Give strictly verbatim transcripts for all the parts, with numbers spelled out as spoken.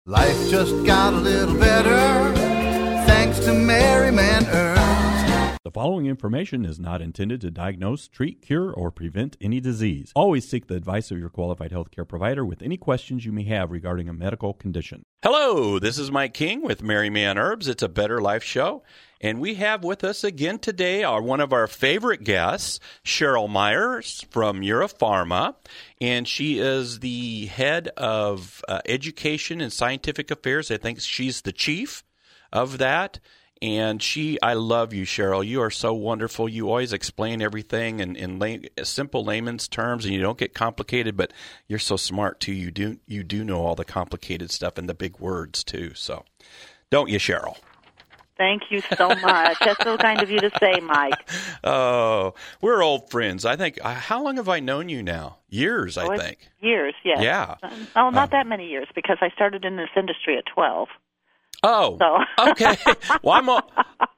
Life just got a little better thanks to Merryman Herbs. The following information is not intended to diagnose, treat, cure, or prevent any disease. Always seek the advice of your qualified healthcare provider with any questions you may have regarding a medical condition. Hello, this is Mike King with Merryman Herbs. It's a Better Life show. And we have with us again today our, one of our favorite guests, Cheryl Myers from Europharma. And she is the head of uh, education and scientific affairs. I think she's the chief of that. And she, I love you, Cheryl. You are so wonderful. You always explain everything in, in lay, simple layman's terms, and you don't get complicated. But you're so smart too. You do you do know all the complicated stuff and the big words too. So, don't you, Cheryl? Thank you so much. That's so kind of you to say, Mike. Oh, we're old friends. I think. Uh, how long have I known you now? Years, I oh, think. Years, yes. Yeah. Oh, not uh, that many years because I started in this industry at twelve. Oh, so. Okay. Well, I'm o-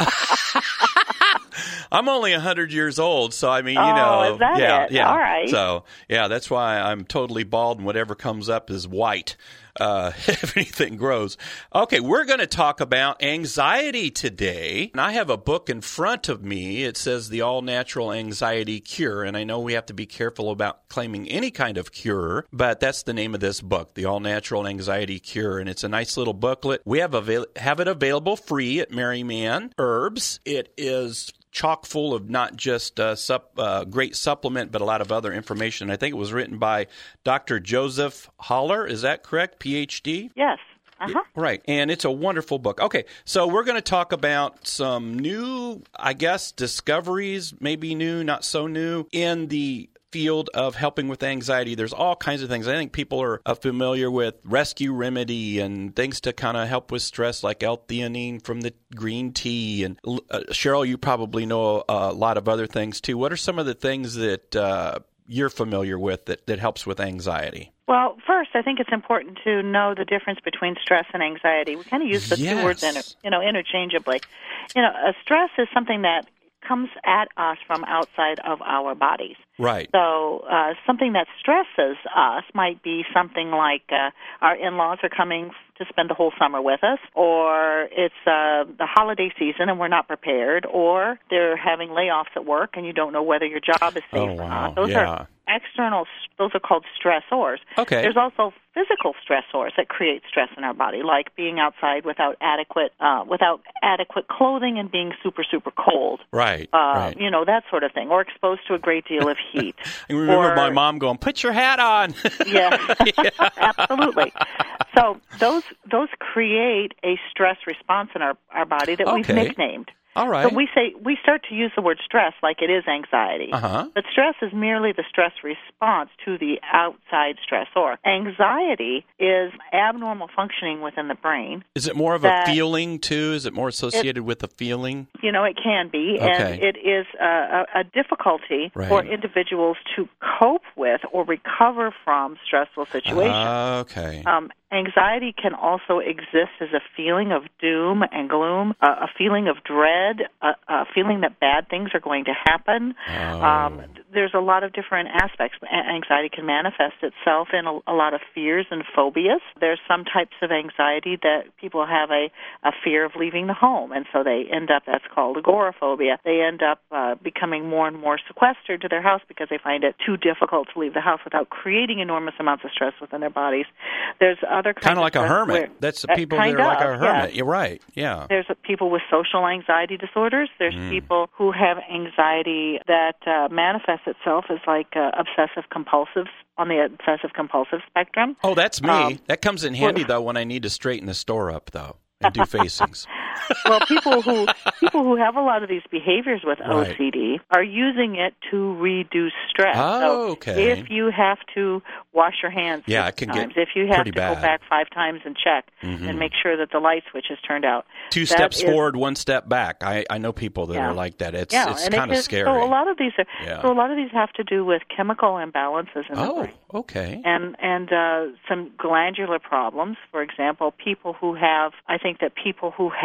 I'm only a hundred years old, so I mean, you oh, know, is that yeah, it? yeah. All right. So, yeah, that's why I'm totally bald, and whatever comes up is white. Uh, if anything grows. Okay, we're going to talk about anxiety today. And I have a book in front of me. It says The All Natural Anxiety Cure. And I know we have to be careful about claiming any kind of cure, but that's the name of this book, The All Natural Anxiety Cure. And it's a nice little booklet. We have, avail- have it available free at Merryman Herbs. It is chock full of not just uh, sup, uh, great supplement, but a lot of other information. I think it was written by Doctor Joseph Haller. Is that correct? P H D? Yes. Uh-huh. Right. And it's a wonderful book. Okay. So we're going to talk about some new, I guess, discoveries, maybe new, not so new, in the field of helping with anxiety. There's all kinds of things. I think people are uh, familiar with Rescue Remedy and things to kind of help with stress, like L-theanine from the green tea. And uh, Cheryl, you probably know a, a lot of other things too. What are some of the things that uh, you're familiar with that, that helps with anxiety? Well, first, I think it's important to know the difference between stress and anxiety. We kind of use the yes. two words, inter, you know, interchangeably. You know, a stress is something that comes at us from outside of our bodies. Right. So uh, something that stresses us might be something like uh, our in-laws are coming to spend the whole summer with us, or it's uh, the holiday season and we're not prepared, or they're having layoffs at work and you don't know whether your job is safe oh, or wow. not. Those yeah. are external, those are called stressors. Okay. There's also physical stressors that create stress in our body, like being outside without adequate uh, without adequate clothing and being super, super cold. Right, uh, right. You know, that sort of thing, or exposed to a great deal of heat. I remember or, my mom going, "Put your hat on." Yes, yeah. Absolutely. So those those create a stress response in our, our body that okay. we've nicknamed. All right. So we say we start to use the word stress like it is anxiety. Uh-huh. But stress is merely the stress response to the outside stressor. Anxiety is abnormal functioning within the brain. Is it more of that, a feeling too? Is it more associated it, with a feeling? You know, it can be, okay. and it is a, a, a difficulty right. for individuals to cope with or recover from stressful situations. Uh, okay. Um, Anxiety can also exist as a feeling of doom and gloom, uh, a feeling of dread, a, a feeling that bad things are going to happen. Oh. Um, there's a lot of different aspects. A- anxiety can manifest itself in a, a lot of fears and phobias. There's some types of anxiety that people have a, a fear of leaving the home, and so they end up, that's called agoraphobia. They end up uh, becoming more and more sequestered to their house because they find it too difficult to leave the house without creating enormous amounts of stress within their bodies. There's other kind of like a hermit. Where, That's the people that are of, like a hermit. Yeah. You're right. Yeah. There's people with social anxiety disorders. There's mm. people who have anxiety that uh, manifests itself as like uh, obsessive compulsive on the obsessive compulsive spectrum. Oh, that's me. Um, that comes in handy though when I need to straighten the store up though and do facings. Well, people who people who have a lot of these behaviors with right. O C D are using it to reduce stress. Oh, so okay. if you have to wash your hands yeah, six it can times, get if you have pretty to bad. go back five times and check mm-hmm. and make sure that the light switch is turned out. Two that steps is, forward, one step back. I, I know people that yeah. are like that. It's yeah, it's and kind it of is, scary. So a lot of these are yeah. so a lot of these have to do with chemical imbalances in the oh, brain. okay. And and uh, some glandular problems. For example, people who have I think that people who have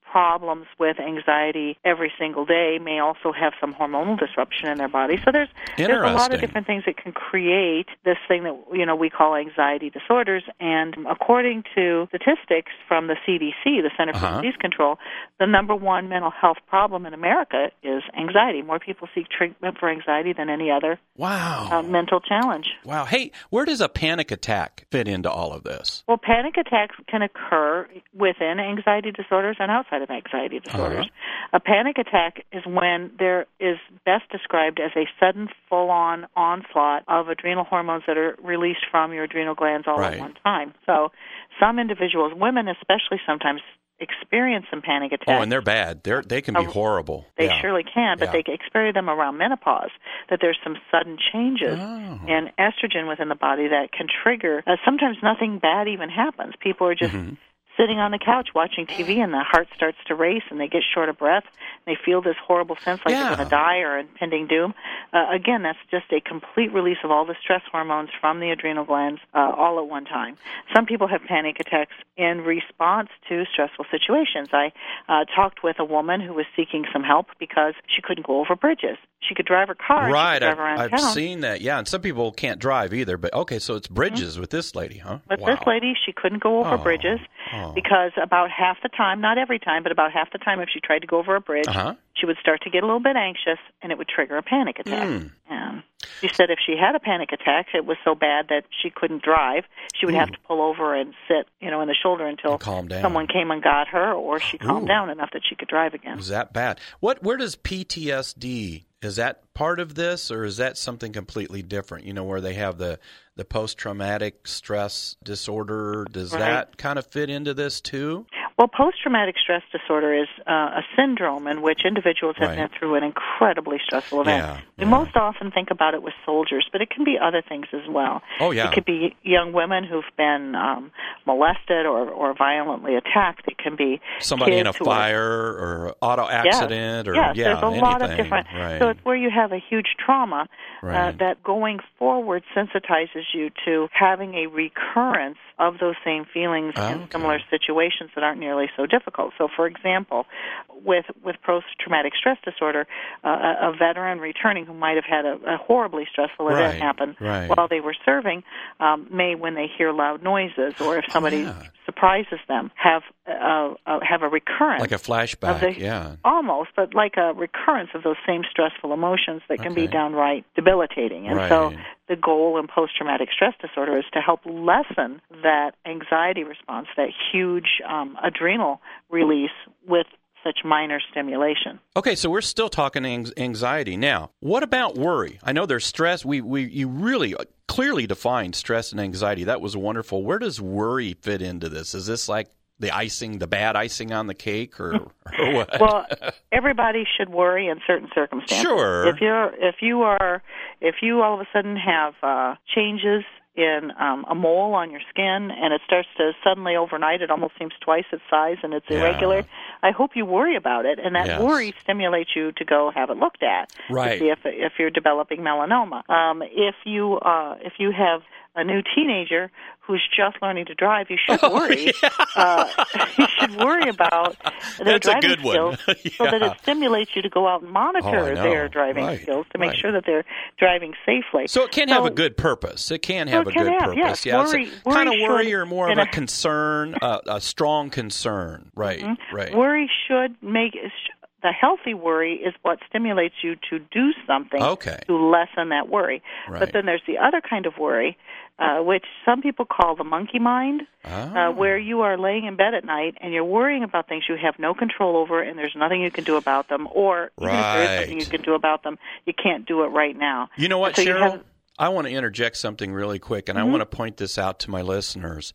problems with anxiety every single day may also have some hormonal disruption in their body. So there's there's a lot of different things that can create this thing that, you know, we call anxiety disorders. And according to statistics from the C D C, the Center for uh-huh. Disease Control, the number one mental health problem in America is anxiety. More people seek treatment for anxiety than any other wow. uh, mental challenge. Wow. Hey, where does a panic attack fit into all of this? Well, panic attacks can occur within anxiety disorders and outside of anxiety disorders. Uh-huh. A panic attack is when there is best described as a sudden, full-on onslaught of adrenal hormones that are released from your adrenal glands all right. at one time. So some individuals, women especially, sometimes experience some panic attacks. Oh, and they're bad. They're, they can be horrible. They yeah. surely can, but yeah. they experience them around menopause, that there's some sudden changes oh. in estrogen within the body that can trigger. Uh, sometimes nothing bad even happens. People are just mm-hmm. sitting on the couch watching T V, and the heart starts to race, and they get short of breath. And they feel this horrible sense like yeah. they're going to die or impending doom. Uh, again, that's just a complete release of all the stress hormones from the adrenal glands uh, all at one time. Some people have panic attacks in response to stressful situations. I uh, talked with a woman who was seeking some help because she couldn't go over bridges. She could drive her car. Right, she could drive I've, around I've town. seen that. Yeah, and some people can't drive either. But okay, so it's bridges mm-hmm. with this lady, huh? With wow. this lady, she couldn't go over oh, bridges oh. because about half the time, not every time, but about half the time, if she tried to go over a bridge, uh-huh. she would start to get a little bit anxious, and it would trigger a panic attack. Mm. And she said if she had a panic attack, it was so bad that she couldn't drive. She would Ooh. have to pull over and sit, you know, in the shoulder until calm down. someone came and got her, or she calmed Ooh. down enough that she could drive again. Is that bad? What? Where does P T S D? Is that part of this, or is that something completely different? You know, where they have the, the post-traumatic stress disorder. Does right. that kind of fit into this too? Well, post-traumatic stress disorder is uh, a syndrome in which individuals have right. been through an incredibly stressful event. Yeah, we yeah. most often think about it with soldiers, but it can be other things as well. Oh, yeah. It could be young women who've been um, molested or, or violently attacked. It can be somebody kids in a who fire are, or auto accident yes, or yes, yeah, there's a anything. lot of different. Right. So it's where you have a huge trauma right. uh, that going forward sensitizes you to having a recurrence of those same feelings okay. in similar situations that aren't nearly so difficult. So, for example, with with post-traumatic stress disorder, uh, a, a veteran returning who might have had a, a horribly stressful event right. happen right. while they were serving um, may, when they hear loud noises or if somebody oh, yeah. surprises them, have uh, uh, have a recurrence. Like a flashback, of the, yeah. Almost, but like a recurrence of those same stressful emotions that can okay. be downright debilitating. And right. so the goal in post-traumatic stress disorder is to help lessen that anxiety response, that huge um, adrenal release with such minor stimulation. Okay, so we're still talking anxiety. Now, what about worry? I know there's stress. We, we you really clearly defined stress and anxiety. That was wonderful. Where does worry fit into this? Is this like the icing, the bad icing on the cake, or, or what? Well, everybody should worry in certain circumstances. Sure. If you're, if you are, if you all of a sudden have uh, changes in um, a mole on your skin, and it starts to suddenly overnight, it almost seems twice its size, and it's yeah. irregular. I hope you worry about it, and that yes. worry stimulates you to go have it looked at right. to see if if you're developing melanoma. Um, if you uh, if you have a new teenager who's just learning to drive, you should worry. Oh, yeah. uh, you should worry about their That's a driving good one. skills yeah. so that it stimulates you to go out and monitor oh, their driving right. skills to make right. sure that they're driving safely. So it can so, have a good purpose. It can have so a it can good have, purpose. yes. Yeah, worry, it's worry kind of worry should, or more of a, a concern, uh, a strong concern. Right, mm-hmm. right. Worry should make... The healthy worry is what stimulates you to do something okay. to lessen that worry. Right. But then there's the other kind of worry, uh, which some people call the monkey mind, oh. uh, where you are laying in bed at night and you're worrying about things you have no control over and there's nothing you can do about them, or even right. if there is something you can do about them, you can't do it right now. You know what, so Cheryl? Have... I want to interject something really quick, and mm-hmm. I want to point this out to my listeners.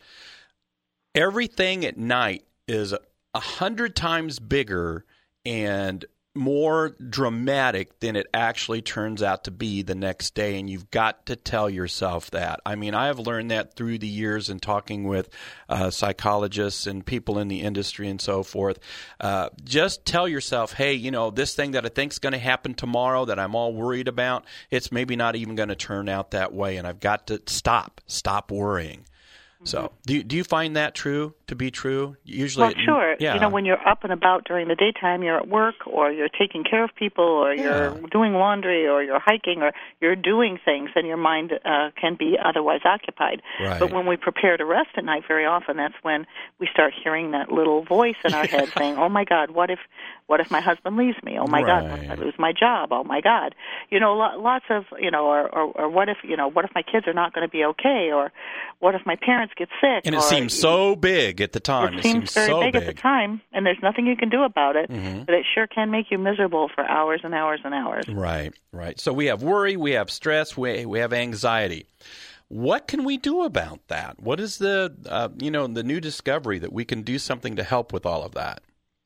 Everything at night is a hundred times bigger and more dramatic than it actually turns out to be the next day, and you've got to tell yourself that. I mean, I have learned that through the years in talking with uh, psychologists and people in the industry and so forth. Uh, just tell yourself, hey, you know, this thing that I think is going to happen tomorrow that I'm all worried about, it's maybe not even going to turn out that way, and I've got to stop, stop worrying. So, do you, do you find that true to be true? Usually, well, sure. Yeah. You know, when you're up and about during the daytime, you're at work, or you're taking care of people, or Yeah. you're doing laundry, or you're hiking, or you're doing things, and your mind uh, can be otherwise occupied. Right. But when we prepare to rest at night, very often that's when we start hearing that little voice in our head saying, "Oh my God, what if, what if my husband leaves me? Oh my God, what if I Right. lose my job? Oh my God." You know, lo- lots of, you know, or, or or what if, you know, what if my kids are not going to be okay, or what if my parents get sick? And it or, seems so big at the time. It, It, seems, very so big, big at the time, and there's nothing you can do about it. Mhm. But it sure can make you miserable for hours and hours and hours. Right, right. So we have worry, we have stress, we we have anxiety. What can we do about that? What is the uh, you know the new discovery that we can do something to help with all of that?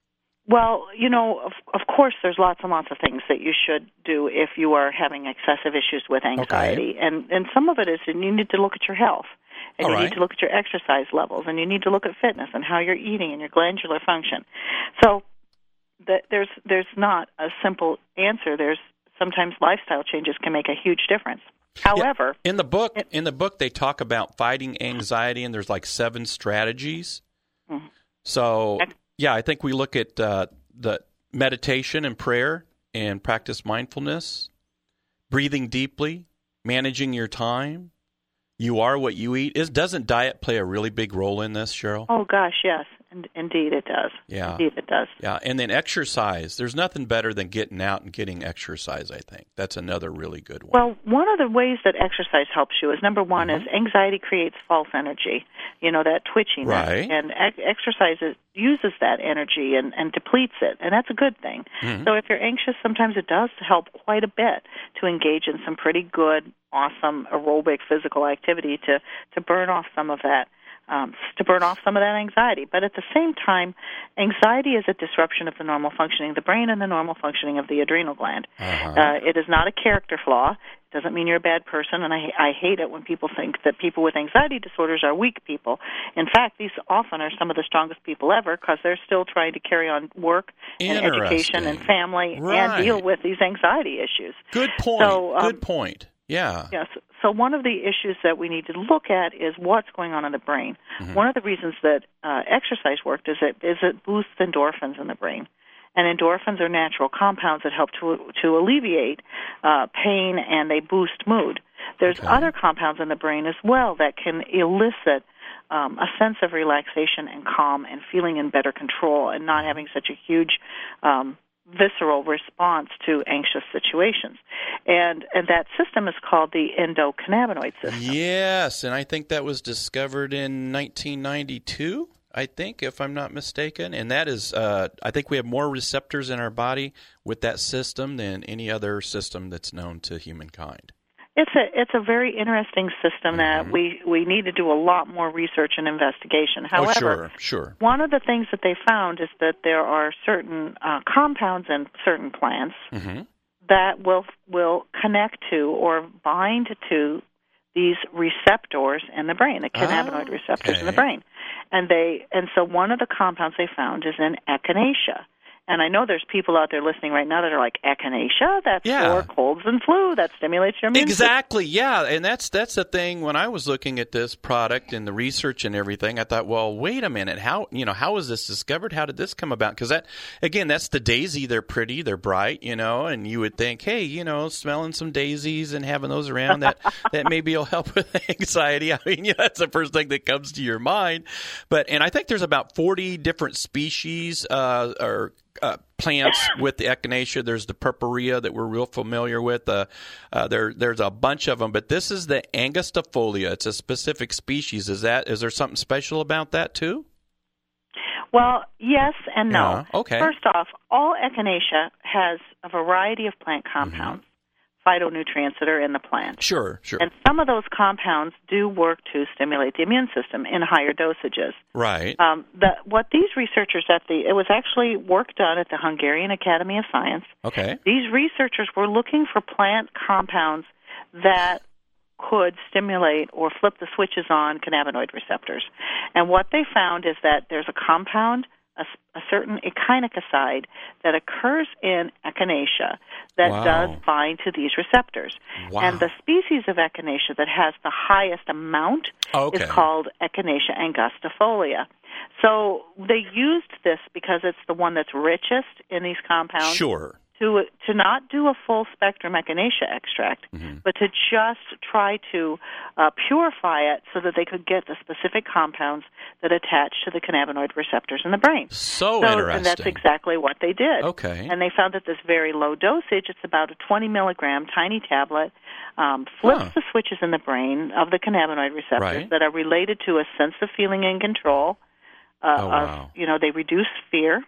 Well, you know, of, of course, there's lots and lots of things that you should do if you are having excessive issues with anxiety, Okay. and and some of it is you need to look at your health. And All you right. need to look at your exercise levels, and you need to look at fitness and how you're eating and your glandular function. So the, there's there's not a simple answer. There's sometimes lifestyle changes can make a huge difference. However, In the book, it- in the book, they talk about fighting anxiety, and there's like seven strategies. Mhm. So, Ex- yeah, I think we look at uh, the meditation and prayer, and practice mindfulness, breathing deeply, managing your time. You are what you eat. Is doesn't diet play a really big role in this, Cheryl? oh gosh, yes, and, indeed it does. Yeah. Indeed it does. Yeah, and then exercise. There's nothing better than getting out and getting exercise, I think. That's another really good one. Well, one of the ways that exercise helps you is, number one, Mhm. is anxiety creates false energy, you know, that twitchiness. Right. And ex- exercise is, uses that energy and, and depletes it, and that's a good thing. Mhm. So if you're anxious, sometimes it does help quite a bit to engage in some pretty good, awesome aerobic physical activity to, to burn off some of that. Um, to burn off some of that anxiety. But at the same time, anxiety is a disruption of the normal functioning of the brain and the normal functioning of the adrenal gland. Uh-huh. Uh, it is not a character flaw. It doesn't mean you're a bad person, and I, I hate it when people think that people with anxiety disorders are weak people. In fact, these often are some of the strongest people ever because they're still trying to carry on work and education and Interesting. family Right. and deal with these anxiety issues. Good point. So, um, Good point. Yeah. Yes. So one of the issues that we need to look at is what's going on in the brain. Mhm. One of the reasons that uh, exercise worked is it is it boosts endorphins in the brain, and endorphins are natural compounds that help to to alleviate uh, pain, and they boost mood. There's Okay. other compounds in the brain as well that can elicit um, a sense of relaxation and calm and feeling in better control and not having such a huge um, visceral response to anxious situations. And and that system is called the endocannabinoid system. Yes, and I think that was discovered in nineteen ninety-two, I think, if I'm not mistaken. And that is, uh, I think we have more receptors in our body with that system than any other system that's known to humankind. It's a it's a very interesting system that Mhm. we, we need to do a lot more research and investigation. However, oh, sure, sure. one of the things that they found is that there are certain uh, compounds in certain plants Mm-hmm. that will will connect to or bind to these receptors in the brain, the cannabinoid Oh, receptors in the okay. brain, and they and so one of the compounds they found is in echinacea. And I know there's people out there listening right now that are like, echinacea? That's Yeah. for colds and flu. That stimulates your immune system. Exactly, yeah, and that's that's the thing. When I was looking at this product and the research and everything, I thought, well, wait a minute, how you know how was this discovered? How did this come about? Because that, again, that's the daisy. They're pretty, they're bright, you know, and you would think, hey, you know, smelling some daisies and having those around that that maybe will help with anxiety. I mean, yeah, that's the first thing that comes to your mind. But and I think there's about forty different species uh, or Uh, plants with the echinacea. There's the purpurea that we're real familiar with. Uh, uh, there, there's a bunch of them, but this is the angustifolia. It's a specific species. Is that? Is there something special about that too? Well, yes and no. Yeah, okay. First off, all echinacea has a variety of plant compounds, phytonutrients that are in the plant. Sure, sure. And some of those compounds do work to stimulate the immune system in higher dosages. Right. Um, the, what these researchers at the, it was actually work done at the Hungarian Academy of Science. Okay. These researchers were looking for plant compounds that could stimulate or flip the switches on cannabinoid receptors. And what they found is that there's a compound a, a certain echinococide that occurs in echinacea that Wow. does bind to these receptors. Wow. And the species of echinacea that has the highest amount Okay. is called Echinacea angustifolia. So they used this because it's the one that's richest in these compounds. Sure. To to not do a full spectrum echinacea extract, Mm-hmm. but to just try to uh, purify it so that they could get the specific compounds that attach to the cannabinoid receptors in the brain. So, so interesting. And that's exactly what they did. Okay. And they found that this very low dosage, it's about a twenty milligram tiny tablet, um, flips Huh. the switches in the brain of the cannabinoid receptors Right. that are related to a sense of feeling in control. Uh, Oh, of, wow. you know, they reduce fear.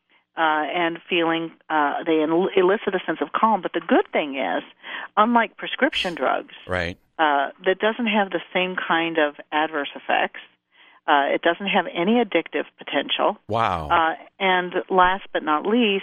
Uh, and feeling, uh, they el- elicit a sense of calm. But the good thing is, unlike prescription drugs, Right. uh, that doesn't have the same kind of adverse effects. Uh, it doesn't have any addictive potential. Wow. Uh, and last but not least,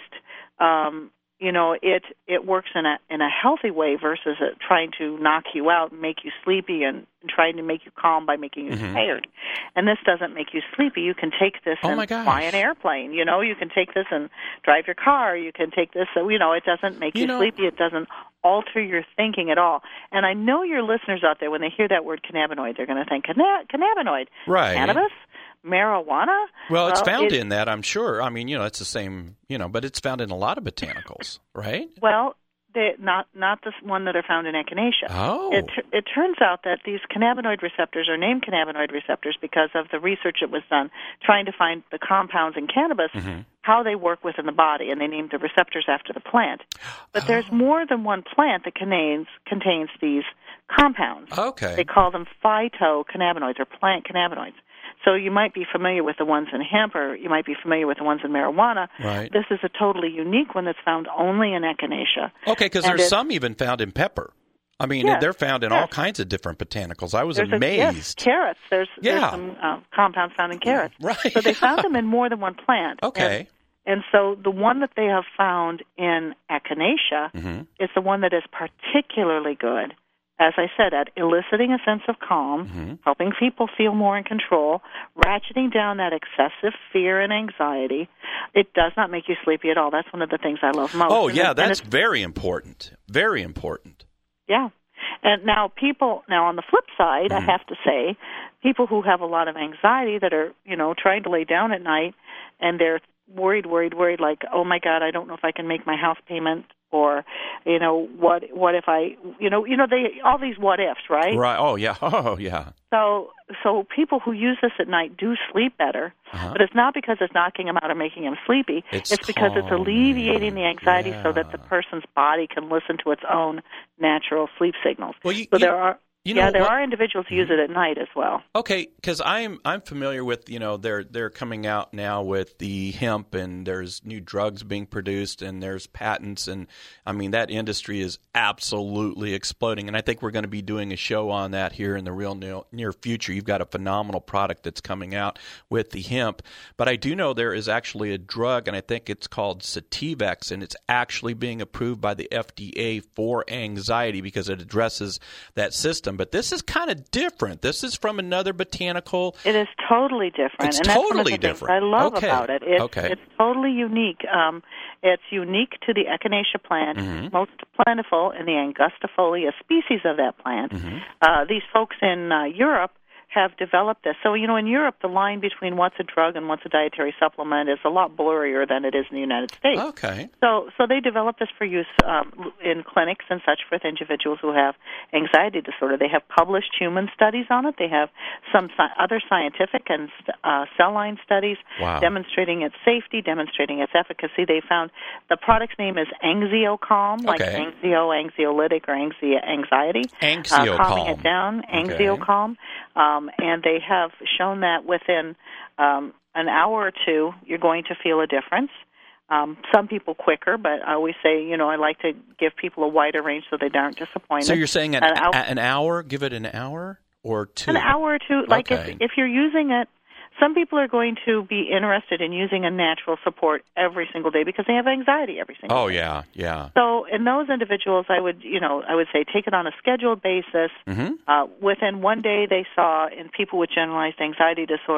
um, you know, it it works in a in a healthy way versus it trying to knock you out and make you sleepy and trying to make you calm by making you Mhm. tired. And this doesn't make you sleepy. You can take this Oh, and my gosh. fly an airplane. You know, you can take this and drive your car. You can take this. So, you know, it doesn't make You you, know- sleepy. It doesn't alter your thinking at all. And I know your listeners out there, when they hear that word cannabinoid, they're going to think Canna- cannabinoid, Right. cannabis, marijuana. Well, it's found it- in that, I'm sure. I mean, you know, it's the same, you know, but it's found in a lot of botanicals, right? Well, they, not not the one that are found in echinacea. Oh. It, it turns out that these cannabinoid receptors are named cannabinoid receptors because of the research that was done trying to find the compounds in cannabis, Mm-hmm. how they work within the body, and they named the receptors after the plant. But Oh. there's more than one plant that contains contains these compounds. Okay. They call them phytocannabinoids or plant cannabinoids. So you might be familiar with the ones in hemp, or you might be familiar with the ones in marijuana. Right. This is a totally unique one that's found only in echinacea. Okay, because And there's it- some even found in pepper. I mean, Yes, they're found in all yes. kinds of different botanicals. I was There's a- yes, amazed. carrots. There's, Yeah. there's some uh, compounds found in carrots. Right. So they found them in more than one plant. Okay. And, and so the one that they have found in echinacea Mm-hmm. is the one that is particularly good, as I said, at eliciting a sense of calm, Mm-hmm. helping people feel more in control, ratcheting down that excessive fear and anxiety. It does not make you sleepy at all. That's one of the things I love most. Oh, And yeah, it- and that's it's- very important. Very important. Yeah. And now people, now on the flip side, Mm-hmm. I have to say, people who have a lot of anxiety that are, you know, trying to lay down at night and they're worried, worried, worried, like, oh my God, I don't know if I can make my house payment, or, you know, what what if I, you know, you know, they all these what ifs, right? Right. Oh, yeah. Oh, yeah. So so people who use this at night do sleep better, Uh-huh. but it's not because it's knocking them out or making them sleepy. It's because it's alleviating the anxiety so that the Yeah. person's body can listen to its own natural sleep signals. Well, you- so you- there are you yeah, know there what- are individuals who use it at night as well. Okay, because I'm I'm familiar with, you know, they're they're coming out now with the hemp, and there's new drugs being produced, and there's patents, and I mean that industry is absolutely exploding, and I think we're going to be doing a show on that here in the real near, near future. You've got a phenomenal product that's coming out with the hemp, but I do know there is actually a drug, and I think it's called Sativex, and it's actually being approved by the F D A for anxiety because it addresses that system. But this is kind of different. This is from another botanical. It is totally different, It's and that's one of totally the things different. I love Okay. about it. It's, Okay. it's totally unique. Um, it's unique to the echinacea plant, Mm-hmm. most plentiful in the angustifolia species of that plant. Mm-hmm. Uh, these folks in uh, Europe have developed this. So, you know, in Europe, the line between what's a drug and what's a dietary supplement is a lot blurrier than it is in the United States. Okay. So, so they developed this for use um, in clinics and such with individuals who have anxiety disorder. They have published human studies on it. They have some sci- other scientific and uh, cell line studies Wow. demonstrating its safety, demonstrating its efficacy. They found the product's name is AngioCalm, like Okay. anxio, anxiolytic, or anxi- anxiety. AngioCalm. Uh, calming it down, Okay. AngioCalm. Um, and they have shown that within um, an hour or two, you're going to feel a difference. Um, some people quicker, but I always say, you know, I like to give people a wider range so they aren't disappointed. So you're saying an, an, hour, an hour? Give it an hour or two? an hour or two. Like Okay. if if you're using it, some people are going to be interested in using a natural support every single day because they have anxiety every single Oh, day. yeah, yeah. So in those individuals, I would, you know, I would say take it on a scheduled basis. Mm-hmm. Uh, within one day, they saw in people with generalized anxiety disorder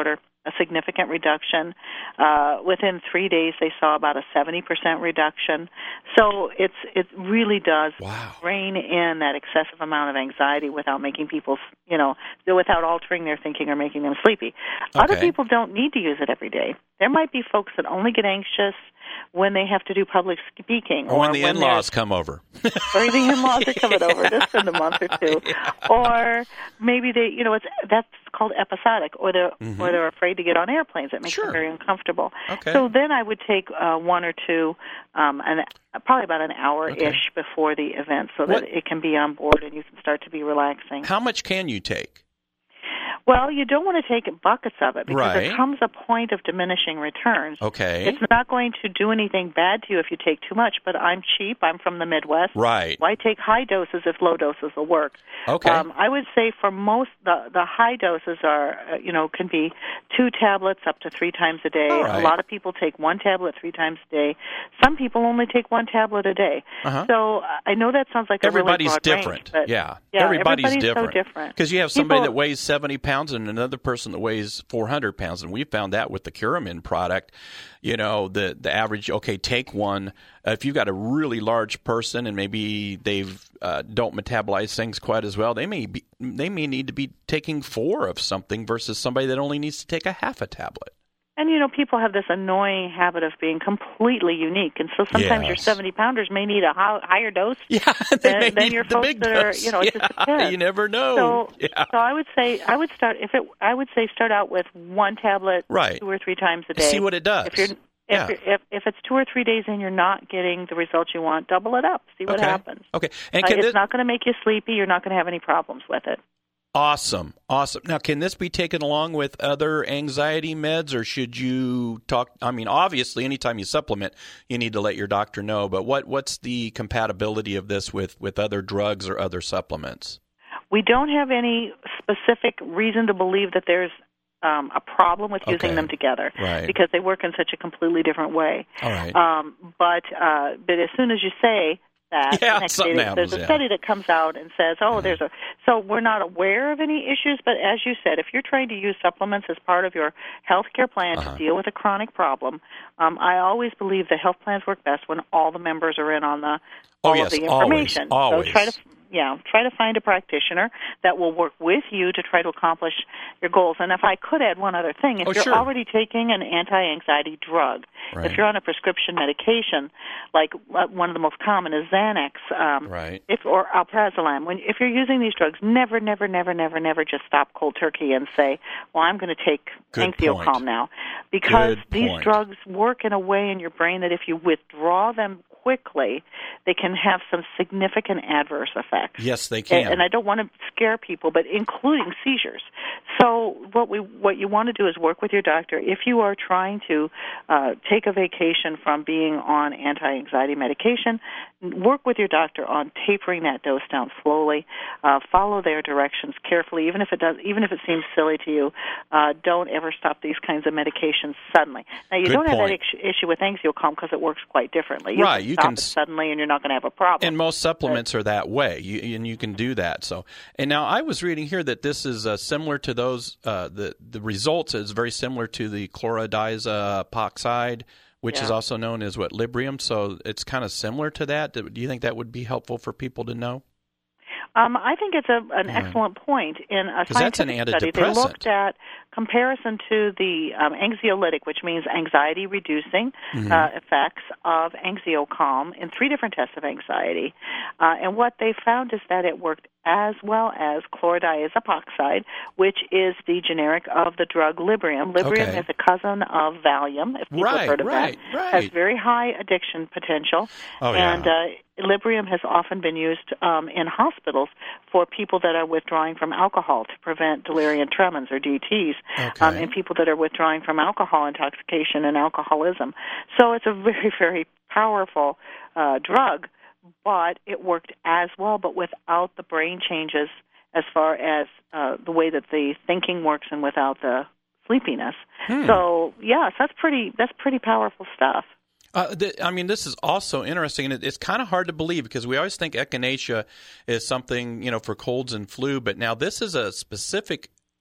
a significant reduction. Uh, within three days, they saw about a seventy percent reduction. So it's it really does wow. rein in that excessive amount of anxiety without making people, you know, without altering their thinking or making them sleepy. Okay. Other people don't need to use it every day. There might be folks that only get anxious when they have to do public speaking. Or, or when the when in-laws come over. Or the in-laws are coming over just in a month or two. Yeah. Or maybe they, you know, it's that's called episodic, or they're, mm-hmm. or they're afraid to get on airplanes. It makes sure. them very uncomfortable. Okay. So then I would take uh, one or two, um, an, probably about an hour-ish okay. before the event so what? that it can be on board and you can start to be relaxing. How much can you take? Well, you don't want to take buckets of it because right. there comes a point of diminishing returns. Okay. It's not going to do anything bad to you if you take too much, but I'm cheap. I'm from the Midwest. Right. Why take high doses if low doses will work? Okay. Um, I would say for most, the, the high doses are, uh, you know, can be two tablets up to three times a day. All right. A lot of people take one tablet three times a day. Some people only take one tablet a day. Uh-huh. So uh, I know that sounds like everybody's a really broad different. range, but yeah. yeah, everybody's, everybody's different. so different. Because you have somebody people, that weighs seventy pounds and another person that weighs four hundred pounds, and we found that with the Curamin product. You know, the the average, okay, take one. Uh, if you've got a really large person and maybe they've uh, don't metabolize things quite as well, they may be they may need to be taking four of something versus somebody that only needs to take a half a tablet. And, you know, people have this annoying habit of being completely unique. And so sometimes yes. your seventy-pounders may need a high, higher dose yeah, than, than your the folks big that dose. are, you know, yeah, it just depends. You never know. So, yeah. so I would say, I would start, if it, I would say start out with one tablet right. two or three times a day. See what it does. If you're, if, yeah. you're, if, if it's two or three days and you're not getting the results you want, double it up. See what okay. happens. Okay. And uh, can it's this... not going to make you sleepy. You're not going to have any problems with it. Awesome. Awesome. Now, can this be taken along with other anxiety meds, or should you talk? I mean, obviously, anytime you supplement, you need to let your doctor know. But what, what's the compatibility of this with, with other drugs or other supplements? We don't have any specific reason to believe that there's um, a problem with using okay. them together right. because they work in such a completely different way. All right. Um, but, uh, but as soon as you say that, yeah, the next something day, happens, there's a yeah. study that comes out and says, oh, yeah. there's a, so we're not aware of any issues, but as you said, if you're trying to use supplements as part of your health care plan uh-huh. to deal with a chronic problem, um, I always believe that health plans work best when all the members are in on the, oh, all yes, of the information. Always, always. So try to Yeah, try to find a practitioner that will work with you to try to accomplish your goals. And if I could add one other thing, if oh, you're sure. already taking an anti-anxiety drug, right. if you're on a prescription medication, like one of the most common is Xanax, um, right. if or alprazolam, when if you're using these drugs, never, never, never, never, never just stop cold turkey and say, well, I'm going to take Good Anxiocalm point. now. Because Good these point. drugs work in a way in your brain that if you withdraw them quickly, they can have some significant adverse effects. Yes, they can. And, and I don't want to scare people, but including seizures. So what we what you want to do is work with your doctor. If you are trying to uh, take a vacation from being on anti-anxiety medication, work with your doctor on tapering that dose down slowly. Uh, follow their directions carefully, even if it does, even if it seems silly to you. Uh, don't ever stop these kinds of medications suddenly. Now, you Good don't point. have that issue issue with Anxiocalm because it works quite differently. You right, can you stop can it suddenly, and you're not going to have a problem. And most supplements but, are that way, you, and you can do that. So, and now I was reading here that this is uh, similar to those. Uh, the the results is very similar to the chlorodiazepoxide, which yeah. is also known as what Librium. So it's kind of similar to that. Do you think that would be helpful for people to know? Um, I think it's a, an yeah. excellent point. In a that's an scientific study, they looked at comparison to the um, anxiolytic, which means anxiety-reducing mm-hmm. uh, effects of Anxiocalm in three different tests of anxiety. Uh, and what they found is that it worked as well as chlorodiazepoxide, which is the generic of the drug Librium. Librium okay. is a cousin of Valium, if people right, have heard of right, that. Right. Has very high addiction potential. Oh, and, yeah. uh, Librium has often been used um, in hospitals for people that are withdrawing from alcohol to prevent delirium tremens or D Ts, okay. um, and people that are withdrawing from alcohol intoxication and alcoholism. So it's a very, very powerful uh, drug, but it worked as well, but without the brain changes as far as uh, the way that the thinking works and without the sleepiness. Hmm. So, yes, that's pretty, that's pretty powerful stuff. Uh, th- I mean, this is also interesting, and it, it's kind of hard to believe because we always think echinacea is something, you know, for colds and flu, but now this is a specific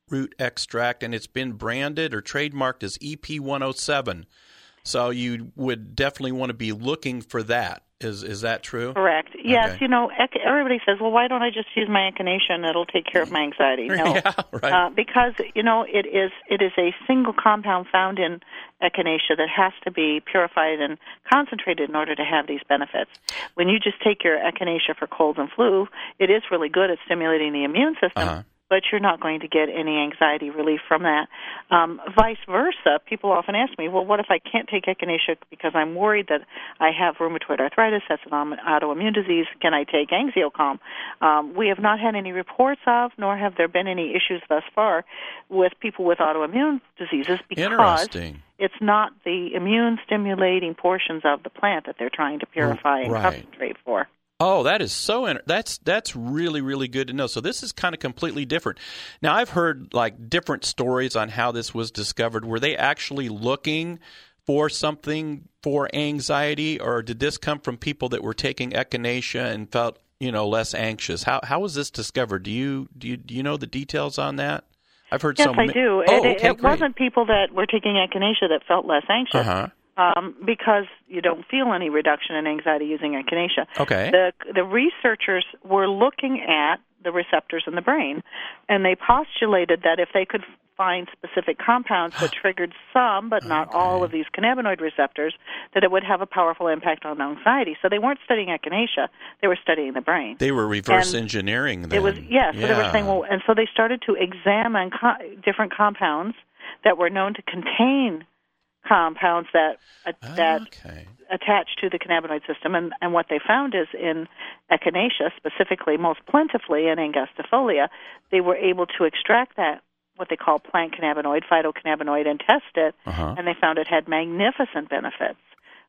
root extract, and it's been branded or trademarked as E P one oh seven. So you would definitely want to be looking for that. Is is that true? Correct. Yes. Okay. You know, ec- everybody says, well, why don't I just use my echinacea and it'll take care of my anxiety? No, yeah, right. uh, because you know it is it is a single compound found in echinacea that has to be purified and concentrated in order to have these benefits. When you just take your echinacea for cold and flu, it is really good at stimulating the immune system. Uh-huh. But you're not going to get any anxiety relief from that. Um, vice versa, people often ask me, well, what if I can't take echinacea because I'm worried that I have rheumatoid arthritis, that's an autoimmune disease, can I take AngioCalm? Um, we have not had any reports of, nor have there been any issues thus far with people with autoimmune diseases because Interesting. It's not the immune-stimulating portions of the plant that they're trying to purify and right. concentrate for. Oh, that is so. Inter- that's that's really really good to know. So this is kind of completely different. Now I've heard like different stories on how this was discovered. Were they actually looking for something for anxiety, or did this come from people that were taking echinacea and felt, you know, less anxious? How how was this discovered? Do you do you, do you know the details on that? I've heard yes, so. Yes, ma- I do. Oh, it okay, it wasn't people that were taking echinacea that felt less anxious. Uh-huh. Um, because you don't feel any reduction in anxiety using echinacea. Okay. The the researchers were looking at the receptors in the brain, and they postulated that if they could find specific compounds that triggered some, but not okay. all of these cannabinoid receptors, that it would have a powerful impact on anxiety. So they weren't studying echinacea; they were studying the brain. They were reverse and engineering. Then. It was yes. Yeah. So they were saying, well, and so they started to examine co- different compounds that were known to contain compounds that uh, that okay. attach to the cannabinoid system, and, and what they found is in echinacea, specifically, most plentifully in angustifolia, they were able to extract that, what they call plant cannabinoid, phytocannabinoid, and test it, uh-huh. and they found it had magnificent benefits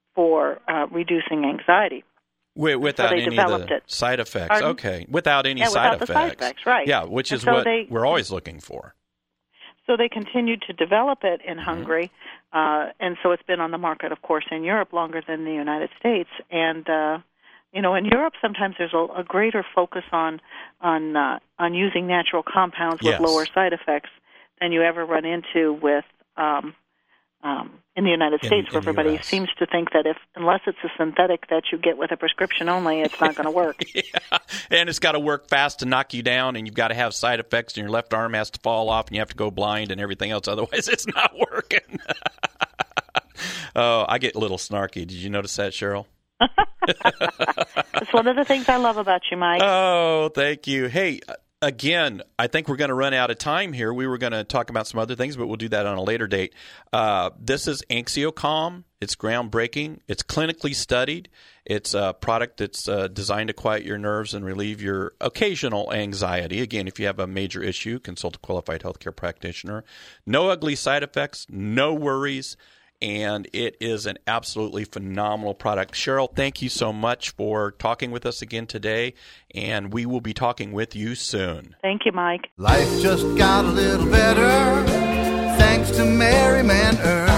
for uh, reducing anxiety. Wait, without so they any developed of the it. side effects. Pardon? Okay, without any yeah, side without effects. The side effects, right? Yeah, which and is so what they, we're always looking for. So they continued to develop it in mm-hmm. Hungary, uh, and so it's been on the market, of course, in Europe longer than the United States. And uh, you know, in Europe, sometimes there's a, a greater focus on on uh, on using natural compounds with yes. lower side effects than you ever run into with um, um, in the United in, States, in where everybody U S seems to think that if unless it's a synthetic that you get with a prescription only, it's not going to work. yeah, and it's got to work fast to knock you down, and you've got to have side effects, and your left arm has to fall off, and you have to go blind and everything else. Otherwise, it's not working. Oh, I get a little snarky. Did you notice that, Cheryl? It's one of the things I love about you, Mike. Oh, thank you. Hey, again, I think we're going to run out of time here. We were going to talk about some other things, but we'll do that on a later date. Uh, this is AngioCalm. It's groundbreaking. It's clinically studied. It's a product that's uh, designed to quiet your nerves and relieve your occasional anxiety. Again, if you have a major issue, consult a qualified healthcare practitioner. No ugly side effects, no worries. And it is an absolutely phenomenal product. Cheryl, thank you so much for talking with us again today, and we will be talking with you soon. Thank you, Mike. Life just got a little better thanks to Merry Man Earl.